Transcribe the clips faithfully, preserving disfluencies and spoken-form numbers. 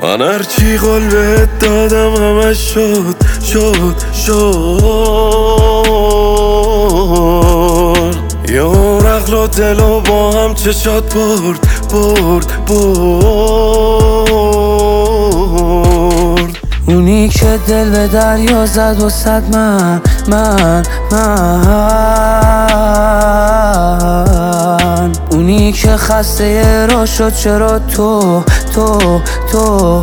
من هرچی قول بهت دادم همش شد شد شد یه عمر عقل و دل و با هم چشات برد برد برد. اونی که دل به دریا زد و صد من من من اونی که خسته را شد چرا تو تو تو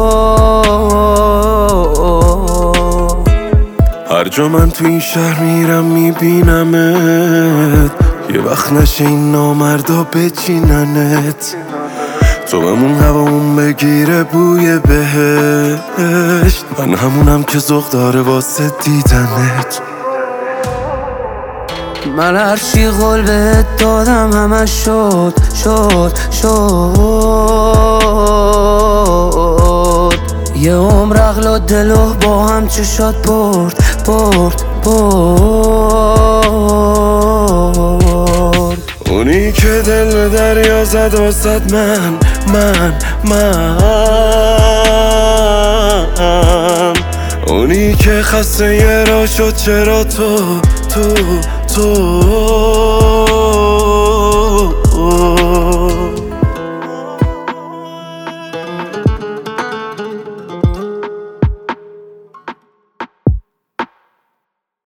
هر جا من تو این شهر میرم میبینمت، یه وقت نشه این نامردا بچیننت، تو بمون هوامون بگیره بوی بهشت، من همونم که ذوق داره واسه دیدنت. من هرچی قول بهت دادم همه شد شد شد یه عمر عقل و دل و با هم چشات برد برد برد. اونی که دل به دریا زد و صد من من من اونی که خسته یه را شد چرا تو تو تو